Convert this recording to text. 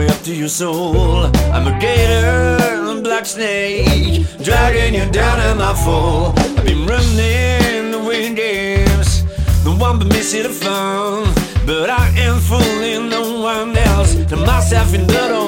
way up to your soul. I'm a gator, a black snake, dragging you down in my fall. I've been running the wind games, the one but missing the fun. But I am fooling no one else, to myself in the